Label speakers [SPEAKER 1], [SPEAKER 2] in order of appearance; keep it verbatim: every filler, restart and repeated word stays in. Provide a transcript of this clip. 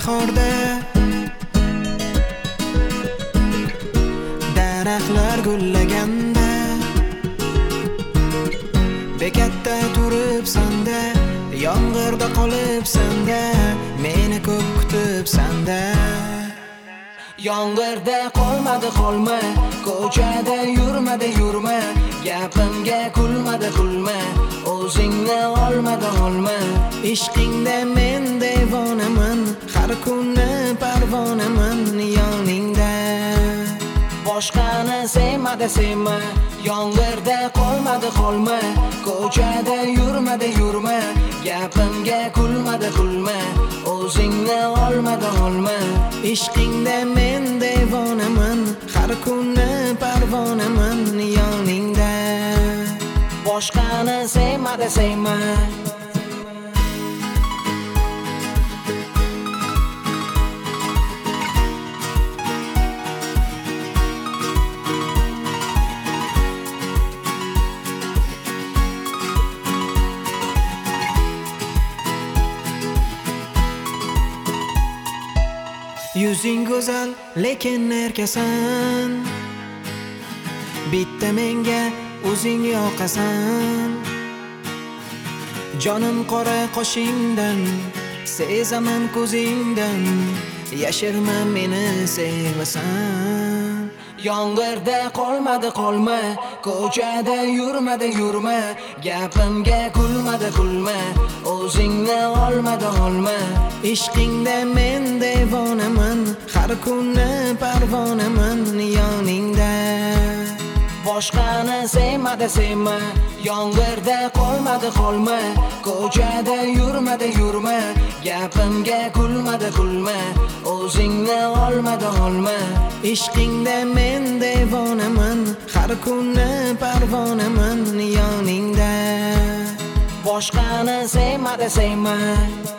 [SPEAKER 1] bahorda daraxtlar gullaganda bekatda turibsan-da, yomg'irda qolibsan-da, meni ko'p kutibsan-da. Yomg'irda qolmadi qolma, ko'chada yurmadi yurma, gapimga kulmadi kulma, o'zingni olmadi olma. Ishqingda men devonaman, har kuni parvonaman yoningda. Boshqani sevmadi sevma, yomg'irda qolmadi qolma, ko'chada yurmadi yurma, gapimga kulmadi kulma, o'zingni olmadi olma. Ishqingda men devonaman, har kuni parvonaman yoningda. Boshqani sevmadi sevma. Yuzing go'zal, lekin erkasan, bitta menga o'zing yoqasan. Jonim qora qoshingdan, sezaman ko'zingdan, yashirma meni sevasan. Yomg'irda qolmadi qolma, ko'chada yurmadi yurma, gapimga kulmadi kulma, o'zingni olmadi olma. Ishqingda men devonaman, har kuni parvonaman yoningda. Boshqani sevmadi sevma, yomg'irda qolmadi qolma, ko'chada yurmadi yurma, gapimga kulmadi kulma, o'zingni olmadi olma. Ishqingda men devonaman, har kuni parvonaman yoningda. Boshqani sevmadi sevma.